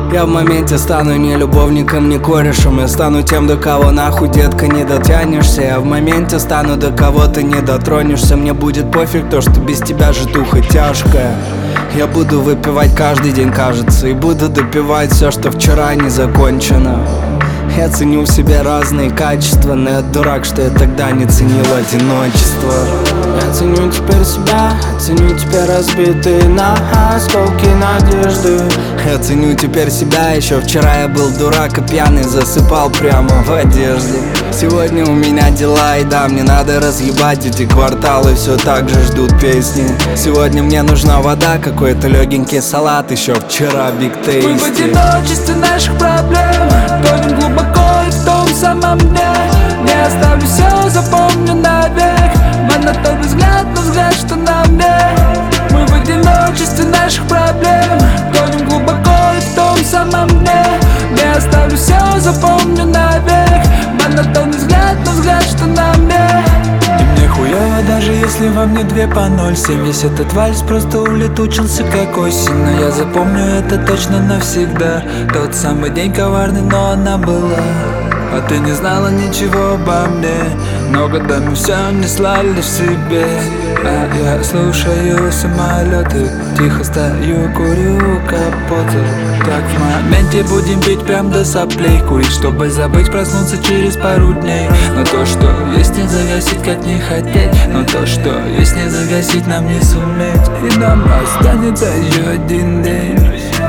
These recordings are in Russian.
Я в моменте стану не любовником, не корешем. Я стану тем, до кого нахуй, детка, не дотянешься. Я в моменте стану, до кого ты не дотронешься. Мне будет пофиг то, что без тебя житуха тяжкая. Я буду выпивать каждый день, кажется, и буду допивать все, что вчера не закончено. Я ценю в себе разные качества, но я дурак, что я тогда не ценил одиночество. Я ценю теперь себя, ценю теперь разбитые на осколки надежды. Я ценю теперь себя, еще вчера я был дурак и пьяный, засыпал прямо в одежде. Сегодня у меня дела, и да, мне надо разъебать эти кварталы, все так же ждут песни. Сегодня мне нужна вода, какой-то легенький салат, еще вчера Big Tasty. Мы в одиночестве наших проблем тонем глубоко и в том самом дне. Не оставлю все, запомню навек монотонный взгляд, но взгляд, что на мне. Мы в одиночестве наших проблем тонем глубоко и в том самом дне. Не оставлю все, запомню навек монотонный взгляд, но взгляд, что на мне. И мне хуёво, даже если во мне 2 по 0,7. Весь этот вальс просто улетучился как осень. Но я запомню это точно навсегда. Тот самый день коварный, но она была. А ты не знала ничего обо мне, но годами все не слали в себе. А я слушаю самолеты, тихо стою, курю капоты. Так в моменте будем пить прям до соплей, курить, чтобы забыть, проснуться через пару дней. Но то, что есть, не загасить, как не хотеть. Но то, что есть, не загасить, нам не суметь. И нам останется еще один день.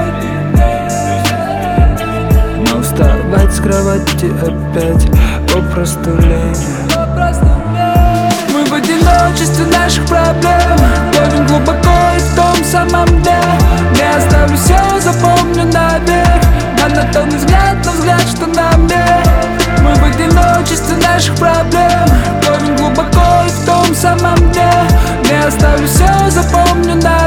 Но вставать с кровати опять попросту лень. Мы в одиночестве наших проблем тонем глубоко и в том самом дне. Не оставлю все, запомню навек монотонный взгляд, но взгляд, что на мне. Мы в одиночестве наших проблем тонем глубоко и в том самом дне. Не оставлю все, запомню навек